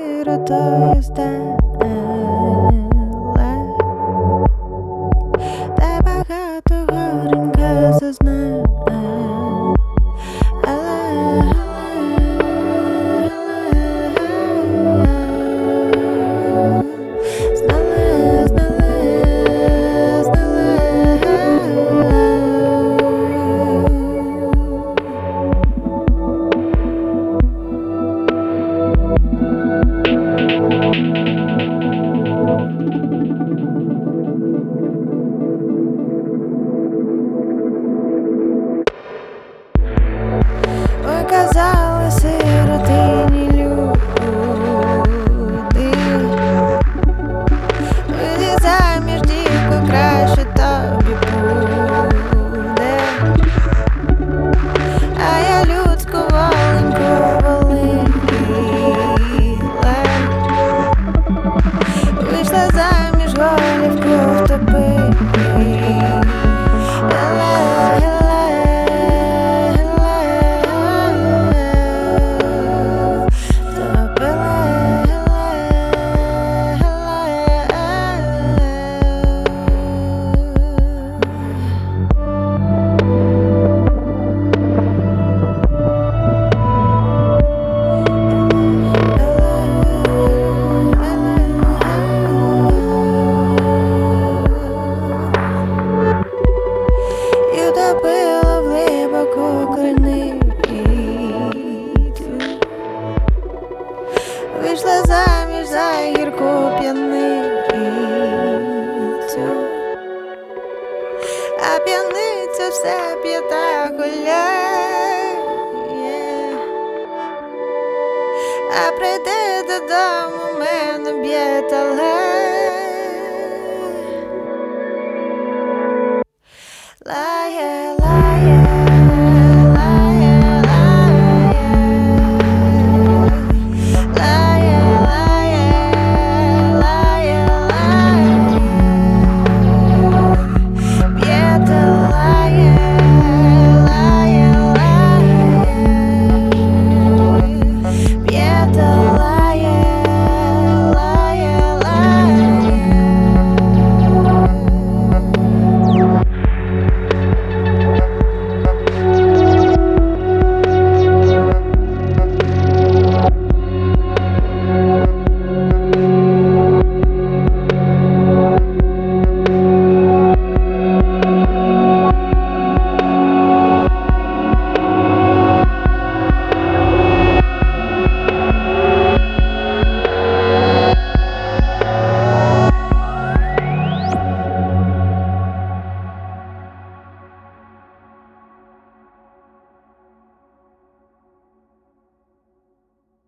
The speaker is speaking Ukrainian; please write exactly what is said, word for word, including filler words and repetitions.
сиротою стала, та багато горенька зазнала. Ой, казали сиротині люди, вийди заміж, дівко, краще тобі буде. А я людську воленьку волила, вийшла заміж, голівку втопила. Утопила в глибоку криницю, вийшла заміж за гірку п'яницю, а п'яниця все п'є та гуляє, а прийде додому, мене б'є та лає.